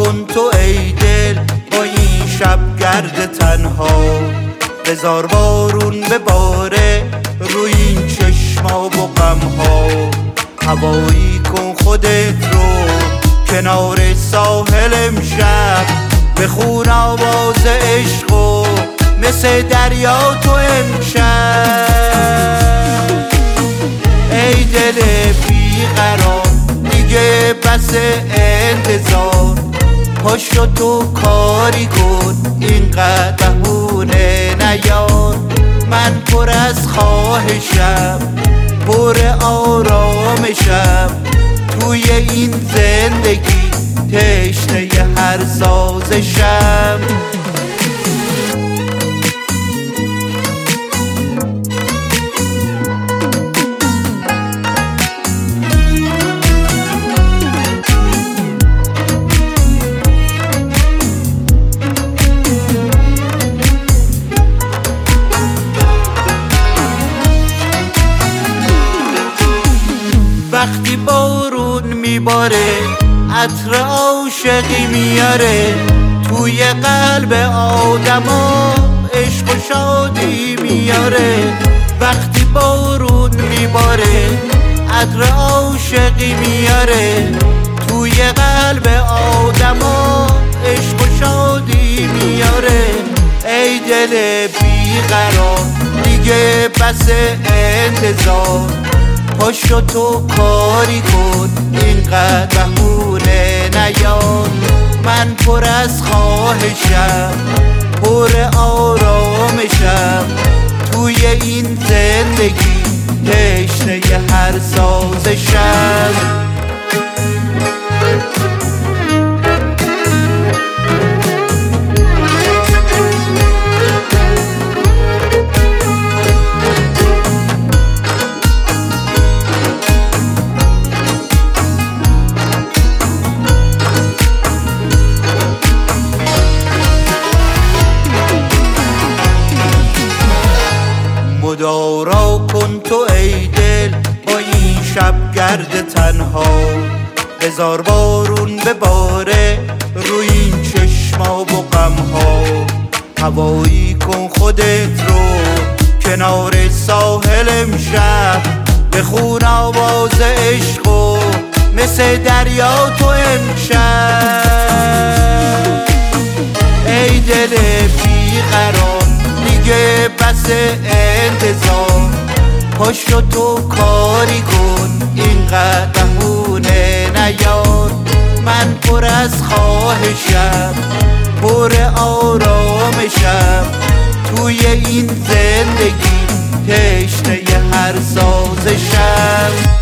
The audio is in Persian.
کن تو ای دل با این شب گرد تنها. بذار بارون بباره روی این چشما و غمها. هوایی کن خودت رو کنار ساحل امشب. بخون آواز عشق و مثل دریا تو امشب. ای دل بیقرار دیگه بس انتظار. پاشو تو کاری کن اینقدر بهونه نیار. من پر از خواهشم پر آرامشم. توی این زندگی تشنه هر سازشم. وقتی بارون میباره عطر عاشقی میاره. توی قلب آدما عشق و شادی میاره. وقتی بارون میباره عطر عاشقی میاره. توی قلب آدما عشق و شادی میاره. ای دل بیقرار دیگه بس انتظار. پاشو تو کاری کن اینقدر بهونه نیار. من پر از خواهشم پر آرامشم. توی این زندگی تشنه هر سازشم. مدارا کن تو ای دل با این شب گرد تنها. بذار بارون بباره روی این چشما و غمها. هوایی کن خودت رو کنار ساحل امشب. بخون آواز عشق و مثل دریا تو امشب. ای دل بیقرار دیگه بس انتظار. پاشو تو کاری کن اینقدر بهونه نیار. من پر از خواهشم پر آرامشم. توی این زندگی تشنه هر سازشم.